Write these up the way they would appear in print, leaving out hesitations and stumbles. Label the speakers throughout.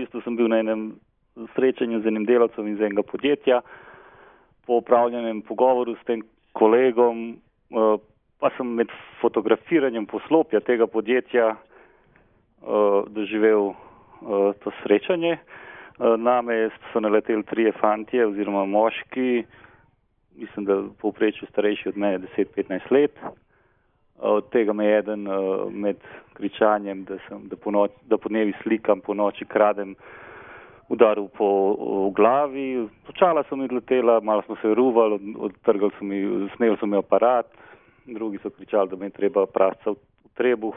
Speaker 1: bistvu sem bil na enem srečanju z enim delavcem iz enega podjetja. Po opravljenem pogovoru s tem kolegom, pa sem med fotografiranjem poslopja tega podjetja doživel to srečanje. Name so naleteli 3 fantje oziroma moški, mislim, da povprečju starejši od mene 10-15 let. Od tega me eden med kričanjem, da po dnevi slikam, po noči kradem, udaril po glavi. Očala so mi odletela, malo smo se ruvali, sneli so mi aparat, drugi so kričali, da me je treba prasca v trebuh.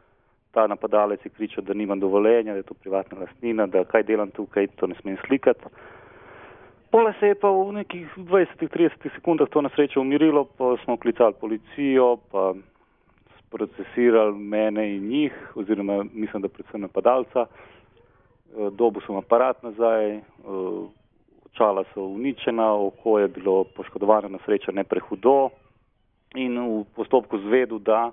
Speaker 1: Ta napadalec je kričal, da nimam dovoljenja, da je to privatna lastnina, da kaj delam tukaj, to ne smem slikati. Poleg se je pa v nekih 20-30 sekundah to na srečo umirilo, pa smo klicali policijo, pa procesirali mene in njih, oziroma mislim, da predvsem napadalca. Dobil sem aparat nazaj, očala so uničena, oko je bilo poškodovano, na srečo ne prehudo, in v postopku zvedel, da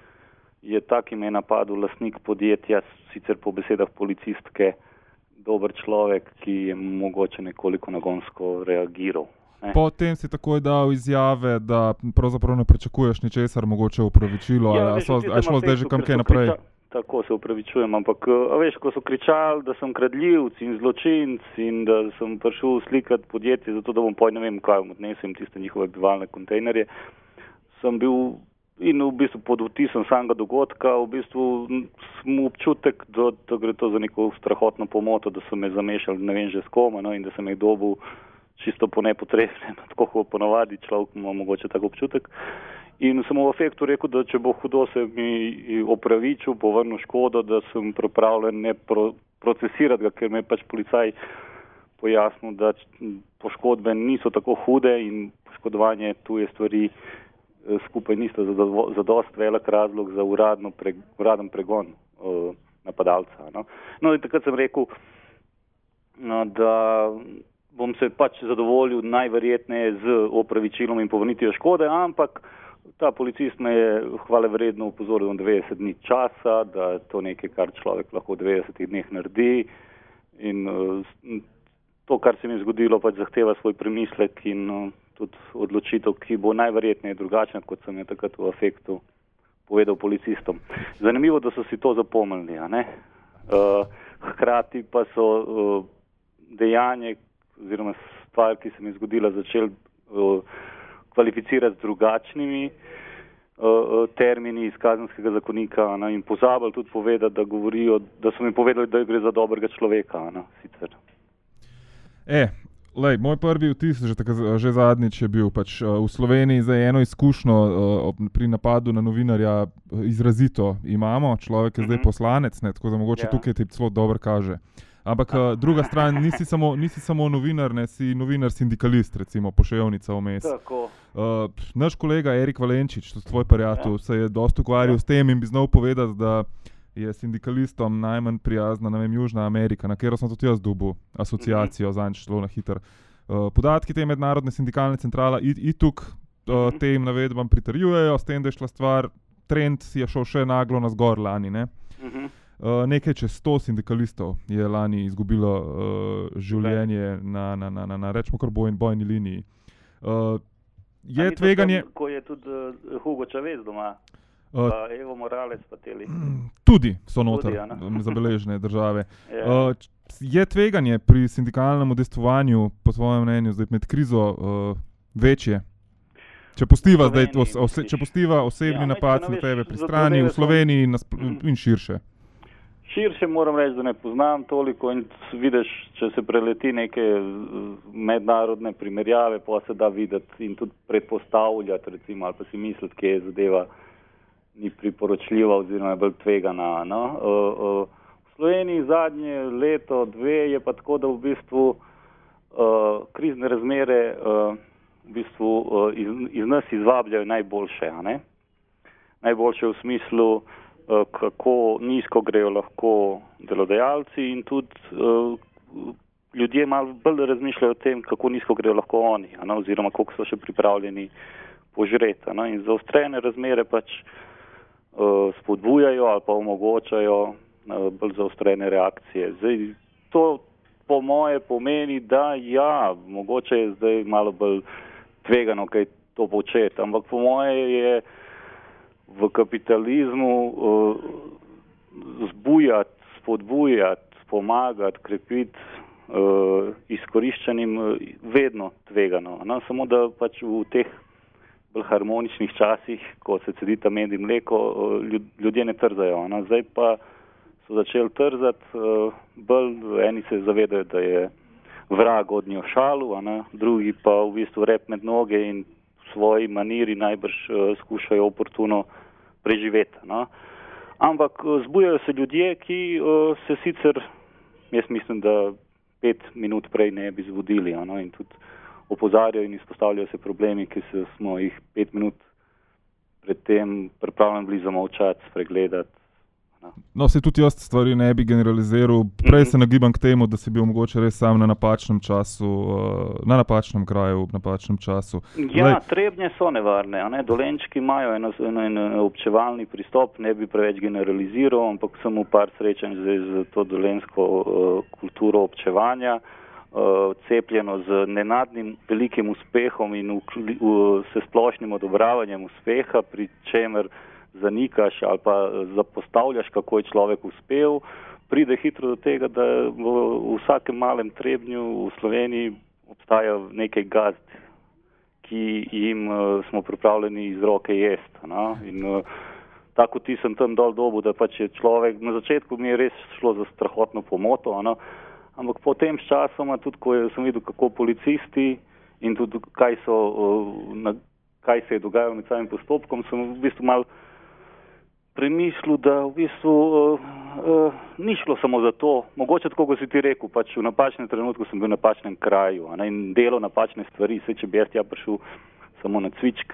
Speaker 1: je tak, ki me je napadel, lastnik podjetja, sicer po besedah policistke, dober človek, ki je mogoče nekoliko nagonsko reagiral.
Speaker 2: Potem si takoj dal izjave, da pravzaprav ne pričakuješ ničesar, mogoče upravičilo, ali je šlo zdaj že kam kaj naprej?
Speaker 1: Tako se upravičujem, ampak veš, ko so kričali, da sem kradljivc in zločinc in da sem prišel slikati podjetje, zato da bom ne vem kaj odnesem tiste njihove bivalne kontejnerje, sem bil in v bistvu pod vtisom samega dogodka, v bistvu sem občutek, da gre to za neko strahotno pomoto, da so me zamešali, ne vem že s kom, in da sem jih dobil čisto po nepotrebnem, tako kot ponovadi človek ima mogoče tak občutek. In sem v efektu rekel, da če bo hudo, se mi opravičil, povrnil škodo, da sem pripravljen ne procesirati ga, ker me je pač policaj pojasnil, da poškodbe niso tako hude in poškodovanje tuje stvari skupaj nista za dost velik razlog za uraden pregon napadalca. No in takrat sem rekel, da bom se pač zadovoljil najverjetneje z opravičilom in povrnitvijo škode, ampak ta policist me je hvalevredno upozoril na 90 dni časa, da je to nekaj, kar človek lahko v 90 dneh naredi, in to, kar se mi je zgodilo, pač zahteva svoj premislek in tudi odločitev, ki bo najverjetneje drugačna, kot sem je takrat v afektu povedal policistom. Zanimivo, da so si to zapomnili, hkrati pa so dejanje oziroma stvar, ki se mi je zgodila, začeli kvalificirati z drugačnimi termini iz kazenskega zakonika, in pozabili tudi povedati, da so mi povedali, da gre za dobrega človeka, sicer.
Speaker 2: Moj prvi vtis, že zadnjič je bil pač v Sloveniji za eno izkušnjo pri napadu na novinarja izrazito imamo. Človek je zdaj poslanec, tako da mogoče tukaj ti celo dobro kaže. Ampak druga stran, nisi samo novinar, si novinar sindikalist, recimo Poševnica vmes.
Speaker 1: Tako.
Speaker 2: Naš kolega Erik Valenčič, tvoj prijatelj, se je dosti ukvarjal s tem in bi znal povedati, da je sindikalistom najmanj prijazna, Južna Amerika, na katero sem tudi jaz dobil asociacijo, zanj šlo na hiter. Podatki te mednarodne sindikalne centrale ITUK tem navedbam pritrjujejo, s tem, da je šla stvar, trend je šel še naglo na zgor lani, ne? Nekaj čez 100 sindikalistov je lani izgubilo življenje na rečemo kar bojni liniji. Je tveganje...
Speaker 1: Ko je tudi Hugo Chavez doma, Evo Morales pa teli.
Speaker 2: Tudi so noter zabeležene države. Je tveganje pri sindikalnem udejstvovanju, po tvojem mnenju, zdaj med krizo večje? Če postiva osebni napad na tebe pri strani, v Sloveniji in širše?
Speaker 1: Širše moram reči, da ne poznam toliko, in vidiš, če se preleti neke mednarodne primerjave, pa se da videti in tudi predpostavljati, recimo, ali pa si misliti, kje je zadeva ni priporočljiva oziroma je bolj tvegana. V Sloveniji zadnje leto, 2 je pa tako, da v bistvu krizne razmere v bistvu iz nas izvabljajo najboljše. Najboljše v smislu, kako nizko grejo lahko delodajalci in tudi ljudje malo bolj razmišljajo o tem, kako nizko grejo lahko oni, oziroma koliko so še pripravljeni požreti. In zaostrene razmere pač spodbujajo ali pa omogočajo bolj zaostrene reakcije. Zdaj, to po moje pomeni, da ja, mogoče je zdaj malo bolj tvegano, kaj to početi, ampak po moje je v kapitalizmu zbujati, spodbujati, pomagati, krepiti izkoriščanjem vedno tvegano. No, samo da pač v teh bolj harmoničnih časih, ko se cedita med in mleko, ljudje ne trzajo. No, zdaj pa so začeli trzati, bolj eni se zavedajo, da je vrag od njo šalu, drugi pa v bistvu rep med noge in v svoji maniri najbrž skušajo oportuno preživeti. No. Ampak zbujajo se ljudje, ki se sicer, jaz mislim, da 5 minut prej ne bi zbudili, in tudi opozarjajo in izpostavljajo se problemi, ki smo jih 5 minut predtem pripravljeni bili zamolčati, spregledati.
Speaker 2: No, se tudi jaz stvari ne bi generaliziral. Prej se nagibam k temu, da si bil mogoče res sam na napačnem času, na napačnem kraju, v napačnem času.
Speaker 1: Ja, Trebnje so nevarne. Dolenčki imajo en občevalni pristop, ne bi preveč generaliziral, ampak sem v par srečanj z to dolensko kulturo občevanja, cepljeno z nenadnim velikim uspehom in s splošnim odobravanjem uspeha, pri čemer zanikaš ali pa zapostavljaš, kako je človek uspel, pride hitro do tega, da v vsakem malem Trebnju v Sloveniji obstaja nekaj gazd, ki jim smo pripravljeni iz roke jesti. No? In tako ti sem tam dol dobu, da pač je človek, na začetku mi je res šlo za strahotno pomoto, no? Ampak potem s časoma, tudi ko sem videl, kako policisti in tudi kaj se je dogajalo med samim postopkom, sem v bistvu malo premislil, da v bistvu ni šlo samo za to, mogoče tako, kot si ti rekel, pač v napačnem trenutku sem bil v napačnem kraju, in delal napačne stvari, se če bi jaz prišel samo na cvičk,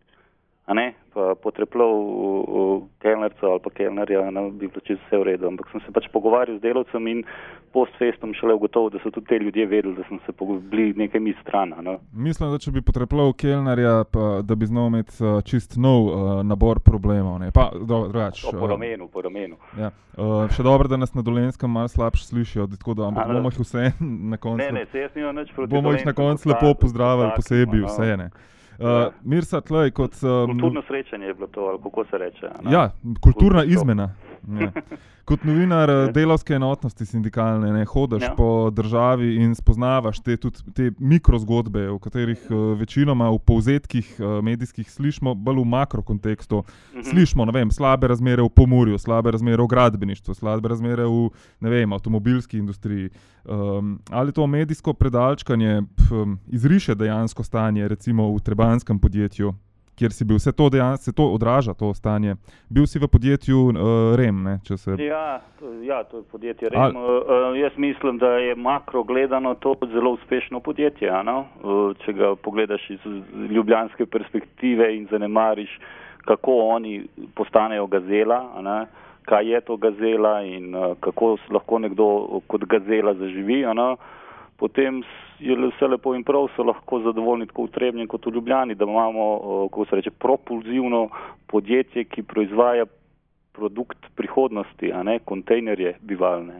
Speaker 1: pa potrepljal kelnerco ali pa kelnerja, bi bilo čisto vse v redu, ampak sem se pač pogovarjal z delavcem in post festom šele ugotovil, da so tudi te ljudje vedeli, da sem se bili nekaj mi strana. No.
Speaker 2: Mislim, da če bi potrepljal kelnerja, da bi znal imeti čist nov nabor problemov. Ne? Pa, drugač.
Speaker 1: Po ramenu.
Speaker 2: Ja. Še dobro, da nas na Dolenskem malo slabše slišijo, tako da bomo jih vse na koncu.
Speaker 1: Ne, se jaz nimam nič proti
Speaker 2: bomo jih na koncu lepo pozdravili posebej vse, ne. Mirsa, tlej, kot...
Speaker 1: Kulturno srečanje je bilo to, ali kako se reče.
Speaker 2: Ja, kulturna izmena. Ja. Kot novinar delavske enotnosti sindikalne, hodiš po državi in spoznavaš te mikrozgodbe, v katerih večinoma v povzetkih medijskih slišimo bolj v makrokontekstu. Slišimo, slabe razmere v Pomurju, slabe razmere v gradbeništvu, slabe razmere v, avtomobilski industriji. Ali to medijsko predalčkanje izriše dejansko stanje, recimo v trebanskem podjetju, kjer si bil, se to odraža, to stanje. Bil si v podjetju REM, ne? Če se...
Speaker 1: Ja, to je podjetje REM. Jaz mislim, da je makro gledano to zelo uspešno podjetje. Če ga pogledaš iz ljubljanske perspektive in zanemariš, kako oni postanejo gazela, kaj je to gazela in kako lahko nekdo kot gazela zaživi, potem je vse lepo in prav, so lahko zadovoljni tako v Trebnjem kot v Ljubljani, da imamo, kako se reče, propulzivno podjetje, ki proizvaja produkt prihodnosti, kontejnerje bivalne.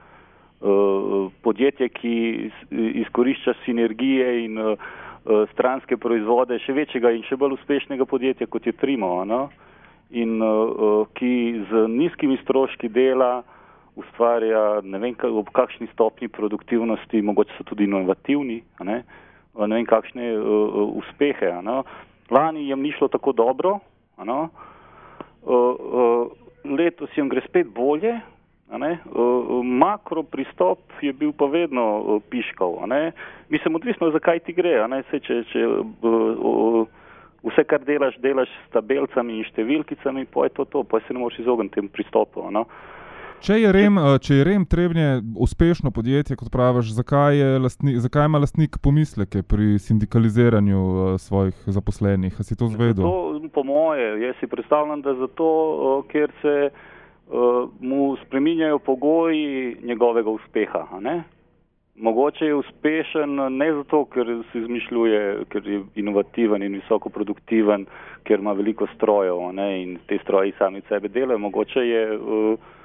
Speaker 1: Podjetje, ki izkorišča sinergije in stranske proizvode še večjega in še bolj uspešnega podjetja, kot je Trimo, in ki z nizkimi stroški dela ustvarja, ne vem, ob kakšni stopni produktivnosti, mogoče so tudi inovativni, ne vem, kakšne uspehe. Lani jim ni šlo tako dobro, letos jim gre spet bolje, makro pristop je bil pa vedno piškal. Mislim, odvisno, zakaj ti gre. Če vse, kar delaš s tabelcami in številkicami, pa je to, pa se ne moreš izogniti tem pristopu.
Speaker 2: Če je REM Trebnje uspešno podjetje, kot praviš, zakaj ima lastnik pomisleke pri sindikaliziranju svojih zaposlenih? A si to zvedel?
Speaker 1: Zato, po moje, jaz si predstavljam, da zato, ker se mu spreminjajo pogoji njegovega uspeha. Mogoče je uspešen ne zato, ker se izmišljuje, ker je inovativen in visoko produktiven, ker ima veliko strojev, in te stroji sami sebe delajo. Mogoče je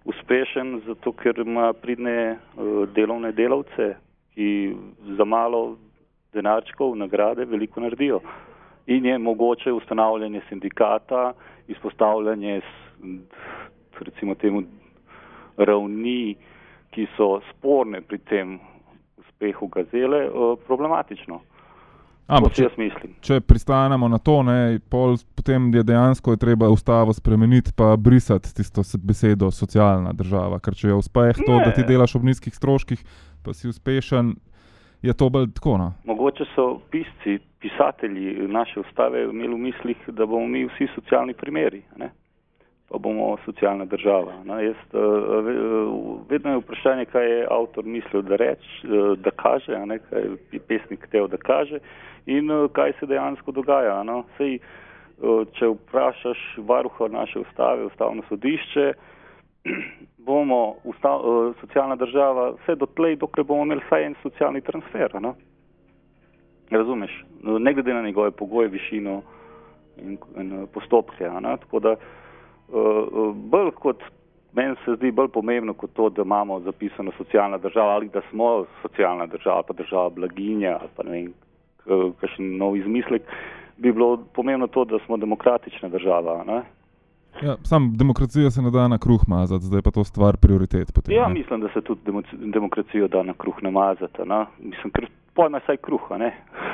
Speaker 1: uspešen, zato ker ima pridne delovne delavce, ki za malo denarčkov, nagrade veliko naredijo. In je mogoče ustanavljanje sindikata, izpostavljanje recimo temu ravni, ki so sporne pri tem uspehu Gazele, problematično.
Speaker 2: Ampak, če pristanemo na to, potem je dejansko treba ustavo spremeniti pa brisati tisto besedo socialna država, ker če je uspeh to, da ti delaš ob nizkih stroških, pa si uspešen, je to bolj tako, no?
Speaker 1: Mogoče so pisatelji naše ustave imeli v mislih, da bomo mi vsi socialni primeri, ne? Pa bomo socialna država. Vedno je vprašanje, kaj je avtor mislil da kaže, kaj je pesnik hotel da kaže in kaj se dejansko dogaja. Sej, če vprašaš varuha naše ustave, ustavno sodišče, bomo socialna država vse dotlej, dokler bomo imeli vsaj en socialni transfer. Razumeš? Ne glede na njegove pogoje, višino in postopke. Tako da bolj kot, meni se zdi bolj pomembno kot to, da imamo zapisano socialna država ali da smo socialna država, pa država blaginja ali pa ne vem, kakšen nov izmislek, bi bilo pomembno to, da smo demokratična država.
Speaker 2: Ja, sam demokracijo se ne da na kruh mazati, zdaj pa to stvar prioritet potem.
Speaker 1: Ja, mislim, da se tudi demokracijo da na kruh namazati. Mislim, ker pojma saj kruh, ne?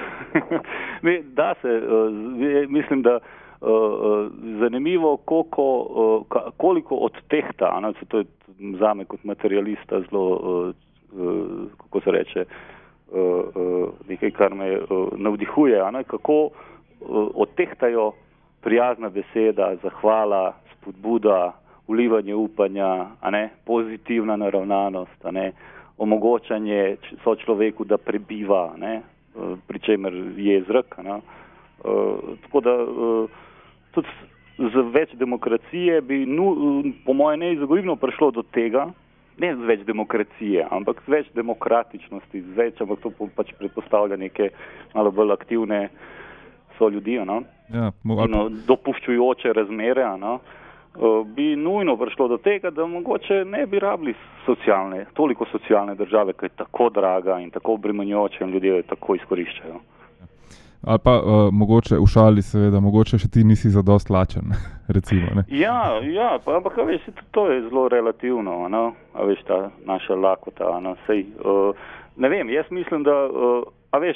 Speaker 1: Da se, mislim, da zanimivo, koliko odtehta, to je zame kot materialista zelo, kako se reče, nekaj, kar me navdihuje, kako odtehtajo prijazna beseda, zahvala, spodbuda, vlivanje upanja, pozitivna naravnanost, omogočanje sočloveku, da prebiva, pri čemer je zrak. Tako da tudi z več demokracije bi, po moje, neizogibno prišlo do tega, ne z več demokracije, ampak z več demokratičnosti, ampak to pač predpostavlja neke malo bolj aktivne ljudi,
Speaker 2: Ja,
Speaker 1: dopuščujoče razmere, bi nujno prišlo do tega, da mogoče ne bi rabili toliko socialne države, ki je tako draga in tako obremenjujoča in ljudje jo tako izkoriščajo.
Speaker 2: Ali pa mogoče v šali seveda, mogoče še ti nisi zadost lačen, recimo, ne?
Speaker 1: Ja, ampak veš, to je zelo relativno, a veš, ta naša lakota, sej, ne vem, jaz mislim, da, a veš,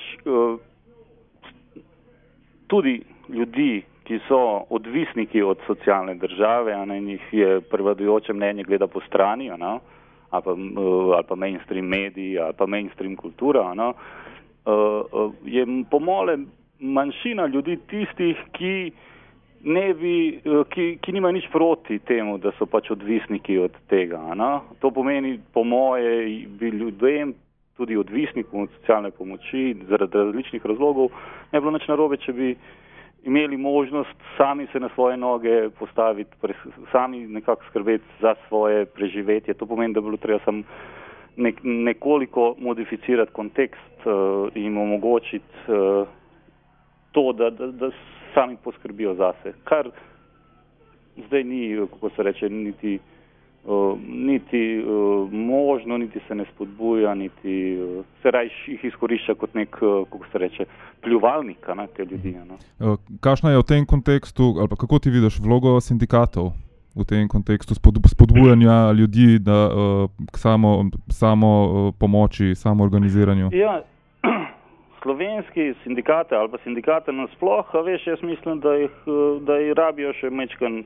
Speaker 1: tudi ljudi, ki so odvisniki od socialne države, in jih je prevladujoče mnenje gleda po strani, ali pa mainstream mediji, ali pa mainstream kultura, je po mole manjšina ljudi tistih, ki nima nič proti temu, da so pač odvisniki od tega. To pomeni, po moje, bi ljudem, tudi odvisnikom od socialne pomoči, zaradi različnih razlogov, ne bilo nič narobe, če bi imeli možnost sami se na svoje noge postaviti, sami nekako skrbeti za svoje preživetje. To pomeni, da bi bilo treba samo nekoliko modificirati kontekst in omogočiti to, da sami poskrbijo zase. Kar zdaj ni, kako se reče, niti možno, niti se ne spodbuja, niti se raje jih izkorišča kot nek, kako se reče, pljuvalnik, te ljudi.
Speaker 2: Kakšna je v tem kontekstu, ali pa kako ti vidiš vlogo sindikatov v tem kontekstu spodbujanja ljudi k samo pomoči, samo organiziranju?
Speaker 1: Ja, slovenski sindikate ali pa sindikate nasploh, veš, jaz mislim, da jih rabijo še mečkan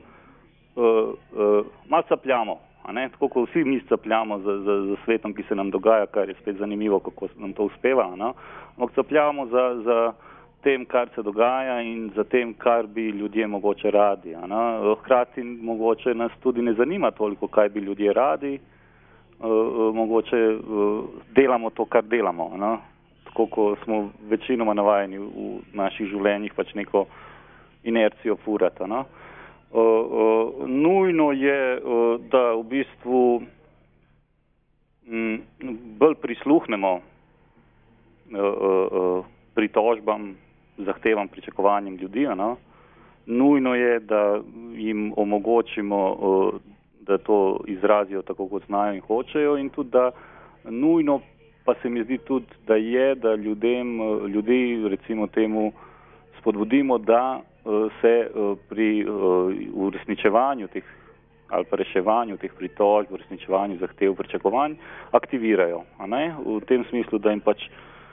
Speaker 1: malo capljamo, tako kot vsi mi capljamo za svetom, ki se nam dogaja, kar je spet zanimivo, kako nam to uspeva, ampak capljamo za tem, kar se dogaja in za tem, kar bi ljudje mogoče radi. Hkrati mogoče nas tudi ne zanima toliko, kaj bi ljudje radi, mogoče delamo to, kar delamo. Tako, ko smo večinoma navajeni v naših življenjih pač neko inercijo furata. Nujno je, da v bistvu bolj prisluhnemo pritožbam, zahtevam, pričakovanjem ljudi. Nujno je, da jim omogočimo da to izrazijo tako, kot znajo in hočejo, in tudi, da nujno pa se mi zdi tudi, da ljudi recimo temu spodbudimo, da se pri uresničevanju teh ali pa reševanju teh pritožb, uresničevanju zahtev, pričakovanj aktivirajo. V tem smislu, da jim pač,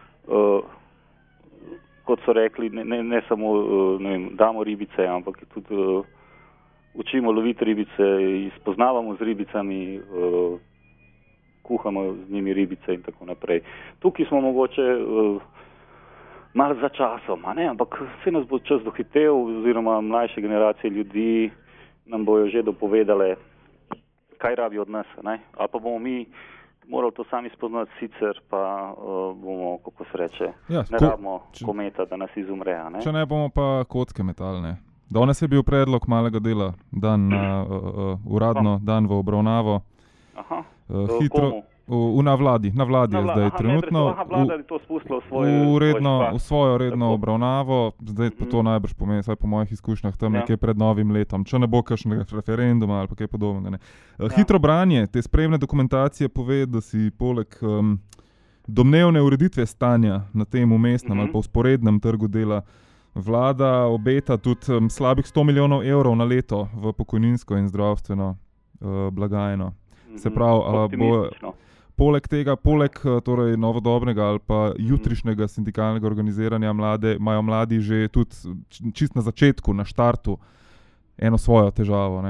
Speaker 1: kot so rekli, ne samo damo ribice, ampak tudi učimo loviti ribice, spoznavamo z ribicami, kuhamo z njimi ribice in tako naprej. Tukaj smo mogoče malo za časom, ampak vse nas bo čas dohitel, oziroma mlajše generacije ljudi nam bojo že dopovedale, kaj rabijo od nas, ali pa bomo mi morali to sami spoznati, sicer pa bomo, kako se reče, ne rabimo kometa, da nas izumre.
Speaker 2: Če ne bomo pa kocke metali. Danes je bil predlog malega dela, dan uradno, dan v obravnavo.
Speaker 1: Aha,
Speaker 2: hitro, na vladi je zdaj trenutno.
Speaker 1: Vlada je to spustila
Speaker 2: v svojo redno obravnavo, zdaj pa to najbrž pomeni, saj po mojih izkušnjah tam nekje pred novim letom, če ne bo kakšnega referenduma ali pa kaj podobnega. Hitro branje te spremne dokumentacije pove, da si poleg domnevne ureditve stanja na tem umestnem ali pa vzporednem trgu dela vlada obeta tudi slabih 100 milijonov evrov na leto v pokojninsko in zdravstveno blagajno. Se pravi, poleg tega, torej novodobnega ali pa jutrišnjega sindikalnega organiziranja imajo mladi že tudi čist na začetku, na štartu, eno svojo težavo.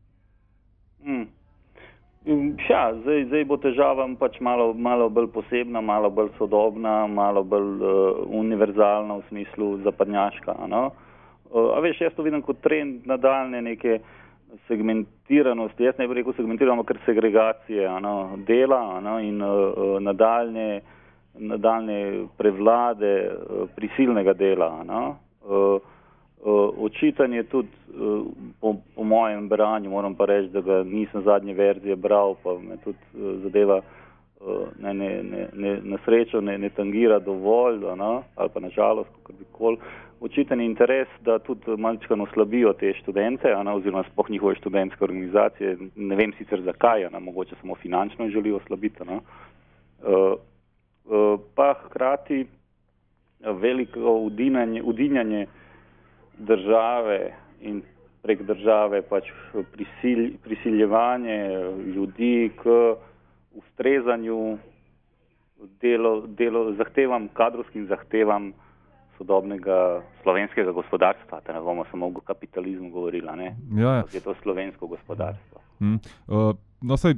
Speaker 1: Ja, zdaj bo težava pač malo bolj posebna, malo bolj sodobna, malo bolj univerzalna v smislu zapadnjaška. A veš, jaz to vidim kot trend nadaljne neke segmentiranosti, jaz ne bi rekel segmentirano, ker segregacije dela in nadaljne prevlade prisilnega dela. Očitanje tudi po mojem branju, moram pa reči, da ga nisem zadnje verzije bral, pa me tudi zadeva na srečo ne tangira dovolj, ali pa na žalost, kakorkoli. Očiten interes, da tudi malčkano slabijo te študente, oziroma sploh njihove študentske organizacije. Ne vem sicer zakaj, mogoče samo finančno želijo slabiti. Pa hkrati veliko udinjanje države in prek države pač prisiljevanje ljudi k ustrezanju kadrovskim zahtevam sodobnega slovenskega gospodarstva, da ne bomo samo o kapitalizmu govorili,
Speaker 2: Ja.
Speaker 1: Je to slovensko gospodarstvo.
Speaker 2: No, saj,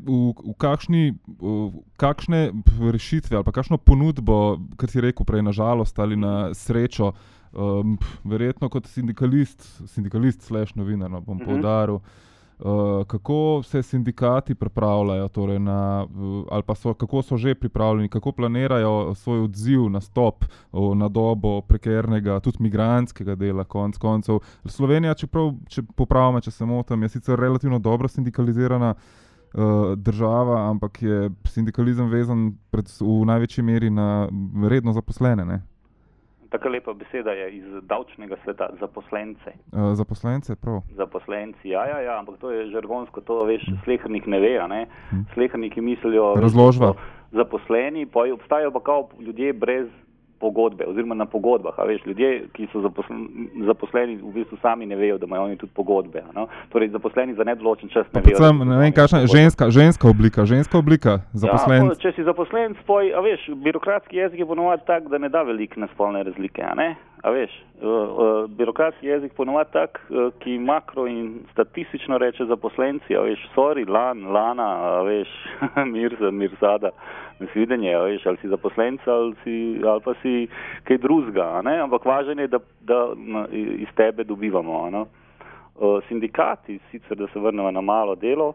Speaker 2: kakšne rešitve ali pa kakšno ponudbo, kar si rekel prej, na žalost ali na srečo, verjetno kot sindikalist / novinar, bom poudaril, kako se sindikati pripravljajo, torej ali pa kako so že pripravljeni, kako planirajo svoj odziv, nastop na dobo prekernega, tudi migrantskega dela, konec koncev. Slovenija, če popravimo, če se motim, je sicer relativno dobro sindikalizirana država, ampak je sindikalizem vezan v največji meri na redno zaposlene,
Speaker 1: Taka lepa beseda je iz davčnega sveta, zaposlence.
Speaker 2: Zaposlence, prav.
Speaker 1: Zaposlenci, ja, ampak to je žargonsko, to veš, slehernik ne ve, Sleherniki mislijo,
Speaker 2: razložba.
Speaker 1: Zaposleni, pa obstajajo pa kao ljudje brez pogodbe, oziroma na pogodbah, ljudje, ki so zaposleni, v bistvu sami ne vejo, da imajo oni tudi pogodbe, Torej, zaposleni za nedoločen čas ne vejo.
Speaker 2: Ne vem, kakšna je ženska oblika, zaposlen.
Speaker 1: Ja, če si zaposlen, birokratski jezik je ponovadi tak, da ne da veliko na spolne razlike, birokratski jezik ponovadi tak, ki makro in statistično reče zaposlenci, lana, mirzada, nasvidenje, ali si zaposlenca ali pa si kaj drugega, ampak važno je, da iz tebe dobivamo. Sindikati, sicer da se vrnemo na malo delo,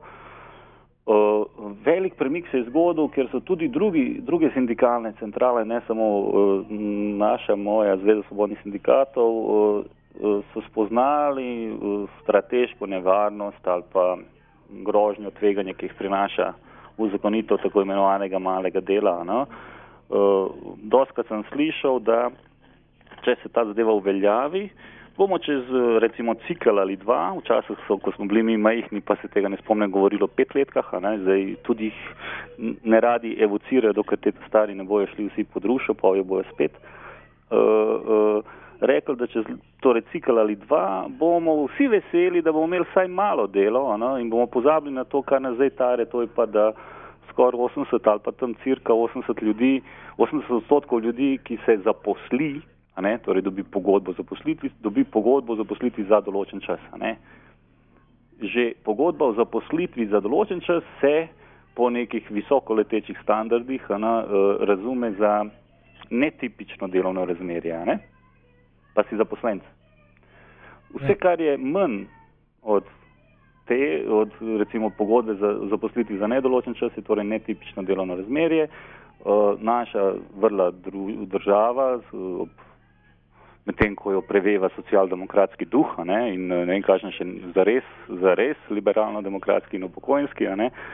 Speaker 1: velik premik se je zgodil, ker so tudi druge sindikalne centrale, ne samo moja Zveza svobodnih sindikatov, so spoznali strateško nevarnost ali pa grožnjo, tveganje, ki jih prinaša uzakonitev tako imenovanega malega dela. Dostikrat sem slišal, da če se ta zadeva uveljavi, bomo čez recimo cikl ali dva, včasih ko smo bili mi majhni, pa se tega ne spomnim, govorilo o 5 letkah, zdaj tudi jih ne radi evocirajo, dokaj te stari ne bojo šli vsi pod rušo, pa jo bojo spet. Rekli, da čez torej cikl ali dva bomo vsi veseli, da bomo imeli vsaj malo delo, in bomo pozabili na to, kar nas zdaj tare, to je pa, da skoraj 80 ali pa tam cirka 80% ljudi, ki se zaposli, torej dobi pogodbo o zaposlitvi za določen čas. Že pogodba o zaposlitvi za določen čas se po nekih visokoletečih standardih razume za netipično delovno razmerje, pa si zaposlenc. Vse, kar je manj od recimo pogodbe za zaposlitvi za nedoločen čas, je torej netipično delovno razmerje. Naša vrla država, medtem ko jo preveva socialdemokratski duh, in ne vem, kakšen še zares liberalno-demokratski in upokojenski,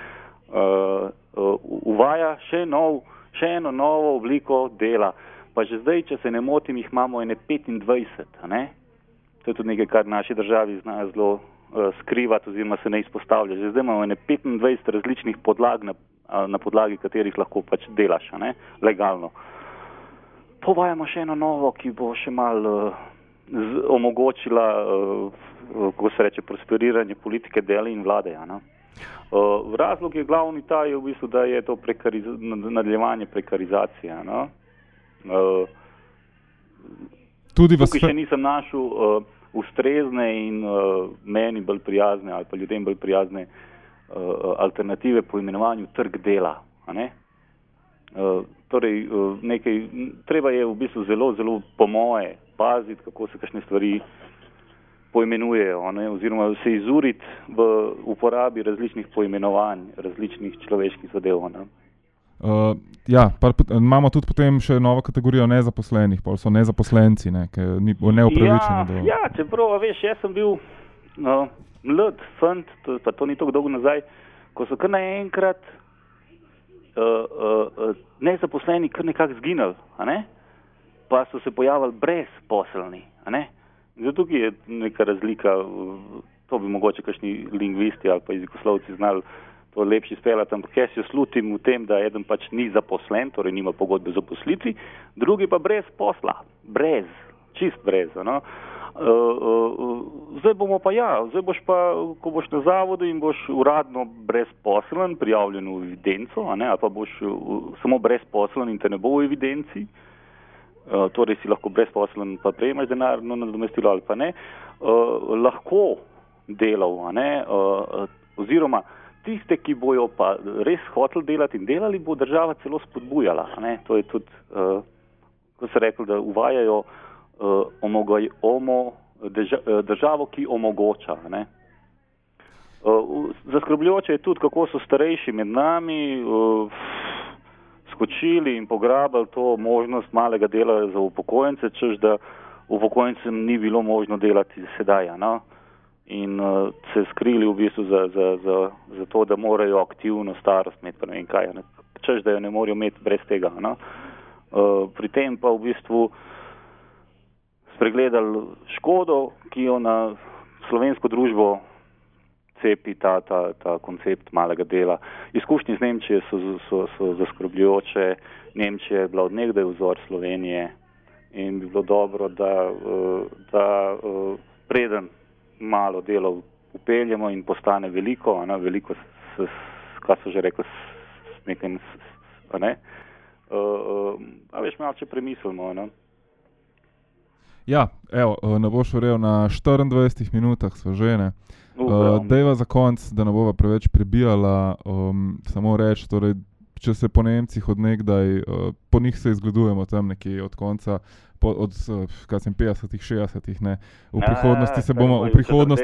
Speaker 1: uvaja še eno novo obliko dela. Pa že zdaj, če se ne motim, jih imamo ene 25, To je tudi nekaj, kar naši državi znajo zelo skrivati oziroma se ne izpostavlja. Že zdaj imamo ene 25 različnih podlag, na podlagi katerih lahko pač delaš, legalno. Pa uvajamo še eno novo, ki bo še malo omogočila, kako se reče, prosperiranje politike dela in vlade. Razlog je glavni ta, je v bistvu, da je to nadaljevanje prekarizacije. Tukaj še nisem našel ustrezne in meni bolj prijazne ali pa ljudem bolj prijazne alternative po imenovanju trg dela. Torej, treba je v bistvu zelo, zelo po moje paziti, kako se kakšne stvari poimenujejo, oziroma se izuriti v uporabi različnih poimenovanj, različnih človeških zadev.
Speaker 2: Imamo tudi potem še novo kategorijo nezaposlenih, pa so nezaposlenci, ki ni neupravičeni.
Speaker 1: Čeprav, veš, jaz sem bil mlad fant, pa to ni tako dolgo nazaj, ko so kar naenkrat nezaposleni kar nekako zginali, pa so se pojavili brezposelni. Zato tukaj je neka razlika, to bi mogoče kakšni lingvisti ali pa jezikoslovci znali to lepši speljati, ampak jaz jo slutim v tem, da eden pač ni zaposlen, torej nima pogodbe o zaposlitvi, drugi pa brez posla, čist brez. Zdaj boš pa, ko boš na zavodu in boš uradno brezposlen, prijavljen v evidenco, ali pa boš samo brezposlen in te ne bo v evidenci, torej si lahko brezposlen, pa prejemaš denarno nadomestilo ali pa ne, lahko delal, oziroma tiste, ki bojo pa res hoteli delati in delali, bo država celo spodbujala. To je tudi, ko se rekli, da uvajajo državo, ki omogoča. Zaskrbljujoče je tudi, kako so starejši med nami skočili in pograbili to možnost malega dela za upokojence, češ da upokojencem ni bilo možno delati sedaj. In se skrili v bistvu za to, da morajo aktivno starost imeti, pa ne vem kaj, češ da jo ne morajo imeti brez tega. Pri tem pa v bistvu spregledali škodo, ki jo na slovensko družbo cepi ta koncept malega dela. Izkušnje z Nemčije so zaskrbljujoče. Nemčija je bila od nekdaj vzor Slovenije in bi bilo dobro, da preden malo delo upeljemo in postane veliko, veliko, kaj so že rekli, s nekim, a veš, malo če premislimo,
Speaker 2: ne boš verjel, na 24 minutah sva že, dejva za konc, da ne bova preveč prebijala, samo reči, torej, če se po Nemcih od nekdaj, po njih se izgledujemo tam nekje od konca, od 50-ih, 60-ih, v prihodnosti se bomo, v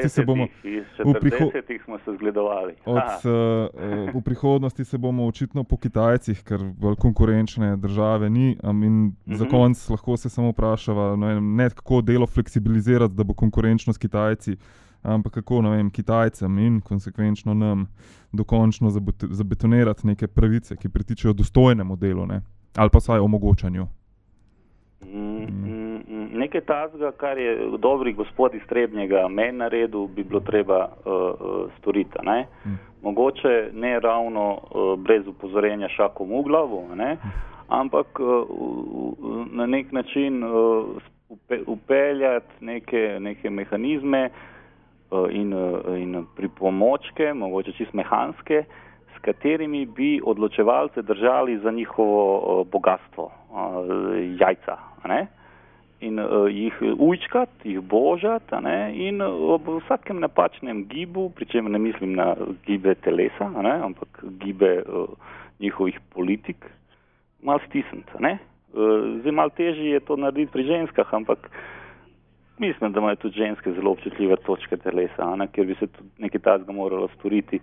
Speaker 2: prihodnosti se bomo očitno po Kitajcih, ker bolj konkurenčne države ni, in za konc lahko se samo vprašava, ne kako delo fleksibilizirati, da bo konkurenčno s Kitajci, ampak kako, Kitajcem in konsekvenčno nam dokončno zabetonirati neke pravice, ki pritičejo dostojnemu delu, ali pa vsaj omogočanju.
Speaker 1: nekaj tazga, kar je dobri gospod iz Trebnjega meni naredil, bi bilo treba storiti. Ne? Mogoče ne ravno brez upozorenja šakom v glavo, ne? Ampak na nek način upeljati neke mehanizme in pripomočke, mogoče čisto mehanske, s katerimi bi odločevalce držali za njihovo bogatstvo, jajca, ne? In jih ujčkati, jih božati, in ob vsakem napačnem gibu, pri čemer ne mislim na gibe telesa, ampak gibe njihovih politik, malo stisniti. Zdaj malo težje je to narediti pri ženskah, ampak mislim, da imajo tudi ženske zelo občutljive točke telesa, kjer bi se tudi nekaj takega moralo storiti.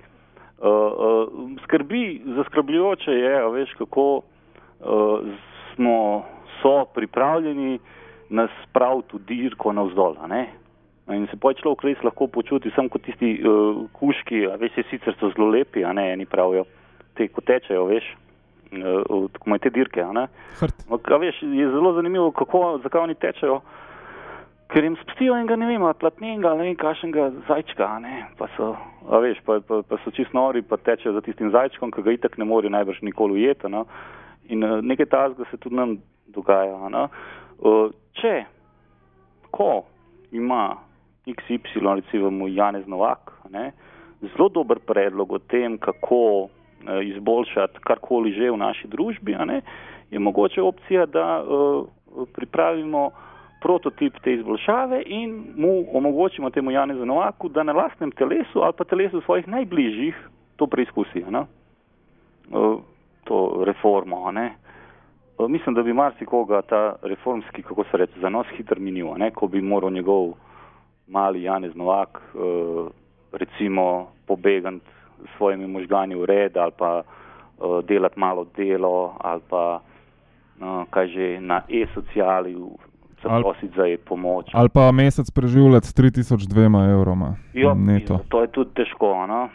Speaker 1: Zaskrbljujoče je, veš, kako so pripravljeni nas spraviti v dirko navzdol, in se človek res lahko počuti sam kot tisti kuški, veš, sicer so zelo lepi, eni pravijo, te ko tečejo, veš, ko imajo te dirke, veš, je zelo zanimivo, zakaj oni tečejo, ker jim spustijo enega, ne vem, platnenga, ne vem, kakšnega zajčka, pa so, veš, pa so čist nori, pa tečejo za tistim zajčkom, ki ga itak ne morajo najbrž nikoli ujeti, in nekaj tazga se tudi nam dogaja, ko ima XY, recimo Janez Novak, zelo dober predlog o tem, kako izboljšati karkoli že v naši družbi, je mogoče opcija, da pripravimo prototip te izboljšave in mu omogočimo temu Janezu Novaku, da na lastnem telesu ali pa telesu svojih najbližjih to preizkusi, to reformo, Mislim, da bi marsikoga ta reformski, kako se reče, zanos hitro minil, ko bi moral njegov mali Janez Novak recimo pobegati s svojimi možgani v red ali pa delati malo delo ali pa kaj že na e-sociali zaprositi za pomoč.
Speaker 2: Ali pa mesec preživljati s 3200 evroma.
Speaker 1: Jo, to je tudi težko,